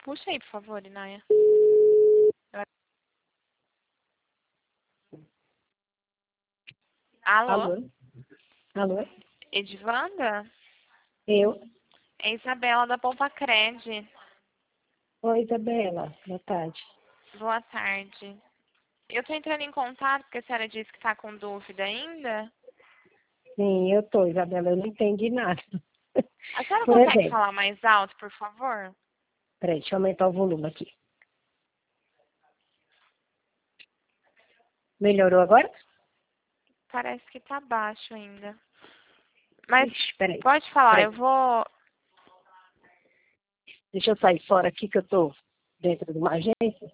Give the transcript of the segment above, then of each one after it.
Puxa aí, por favor, Inaya. Alô? Alô? Alô? Edivanda? Eu? É Isabela da Poupa Cred. Oi, Isabela. Boa tarde. Boa tarde. Eu tô entrando em contato porque a senhora disse que tá com dúvida ainda. Sim, eu tô, Isabela. Eu não entendi nada. A senhora Por consegue exemplo, falar mais alto, por favor? peraí, deixa eu aumentar o volume aqui. Melhorou agora? Parece que tá baixo ainda. Mas Ixi, peraí. pode falar, Peraí. eu vou... Deixa eu sair fora aqui que eu tô dentro de uma agência.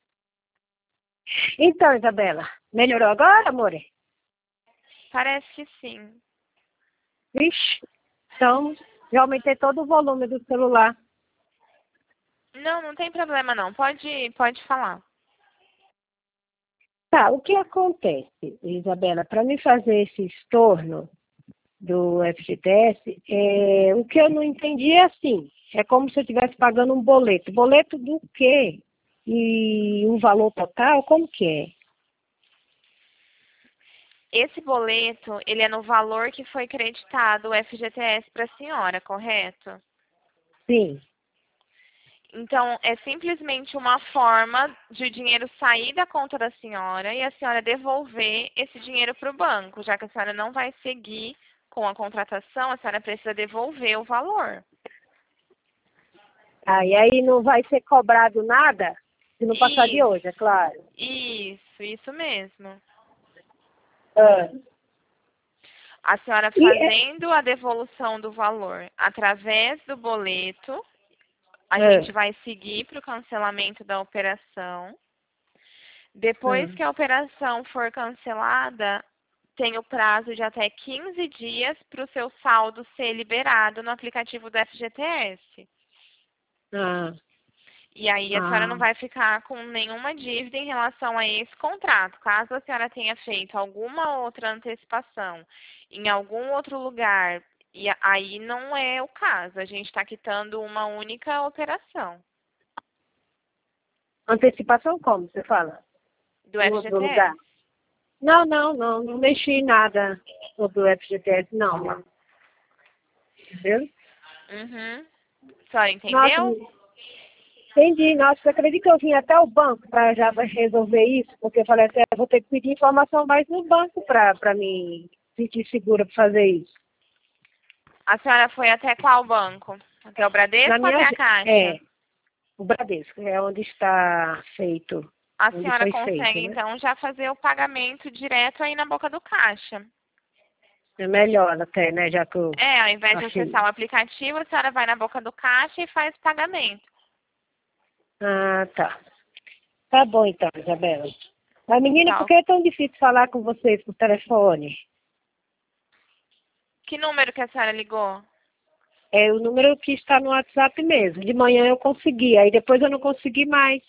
Então, Isabela, melhorou agora, amore? Parece que sim. Ixi, então já aumentei todo o volume do celular. Não, não tem problema não. Pode falar. Tá, o que acontece, Isabela, para me fazer esse estorno do FGTS, o que eu não entendi é assim, é como se eu estivesse pagando um boleto. Boleto do quê? E o valor total, como que é? Esse boleto, ele é no valor que foi creditado o FGTS para a senhora, correto? Sim. Então, é simplesmente uma forma de o dinheiro sair da conta da senhora e a senhora devolver esse dinheiro para o banco, já que a senhora não vai seguir com a contratação, a senhora precisa devolver o valor. Ah, e aí não vai ser cobrado nada se não passar de Isso, hoje, é claro. isso mesmo. Ah, A senhora e, fazendo a devolução do valor através do boleto, a ah, gente vai seguir para o cancelamento da operação. Depois ah. que a operação for cancelada, tem o prazo de até 15 dias para o seu saldo ser liberado no aplicativo do FGTS. Ah, E aí a senhora não ah. vai ficar com nenhuma dívida em relação a esse contrato. Caso a senhora tenha feito alguma outra antecipação em algum outro lugar, e aí não é o caso. A gente está quitando uma única operação Antecipação como você fala? do Em outro lugar? FGTS. Não mexi em nada sobre o FGTS, não. Entendeu? Uhum. A senhora Nossa, entendeu? entendi. Nossa, você acredita que eu vim até o banco para já resolver isso? Porque eu falei assim, eu vou ter que pedir informação mais no banco para me sentir segura para fazer isso. A senhora foi até qual banco? Até o Na Bradesco ou minha, até a Caixa? o Bradesco, é onde está feito, A onde senhora foi feito, consegue, né? então, já fazer o pagamento direto aí na boca do caixa. É melhor até, né? Já que eu, É, ao invés de assim. acessar o aplicativo, a senhora vai na boca do caixa e faz o pagamento. Ah, tá. Tá bom então, Isabela. Mas, menina, por Tá. que é tão difícil falar com vocês por telefone? Que número que a senhora ligou? É o número que está no WhatsApp mesmo. De manhã eu consegui, aí depois eu não consegui mais.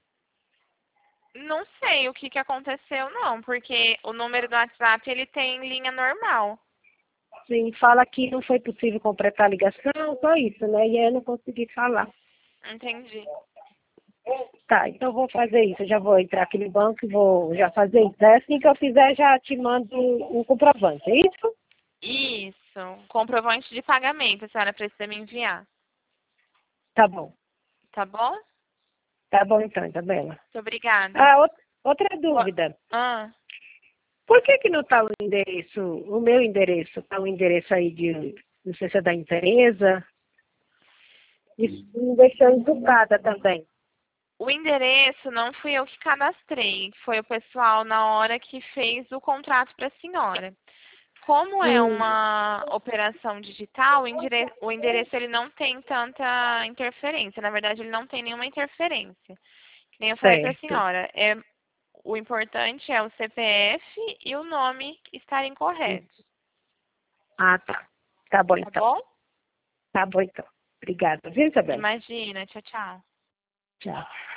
Não sei o que aconteceu, não, porque o número do WhatsApp, ele tem linha normal. Sim, fala que não foi possível completar a ligação, só isso, né? E aí eu não consegui falar. Entendi. Tá, então eu vou fazer isso. Eu já vou entrar aqui no banco e vou já fazer isso. Aí assim que eu fizer, já te mando um comprovante, é isso? Isso. Comprovante de pagamento, a senhora precisa me enviar. Tá bom. Tá bom? Muito Tá bom então, Isabela. obrigada. Ah, outra dúvida. Ah, Por que que não está o endereço, o meu endereço, está o endereço aí de, não sei se é da empresa, e me deixou encucada também. o endereço não fui eu que cadastrei, foi o pessoal na hora que fez o contrato para a senhora. Como é Hum, uma operação digital, o endereço ele não tem tanta interferência. Na verdade, ele não tem nenhuma interferência. Que nem eu falei para a certo. senhora, o importante é o CPF e o nome estarem corretos. Ah, tá. Tá bom Tá então. bom? Tá bom então. Obrigada, viu, Isabela? Imagina. Tchau, tchau. Tchau.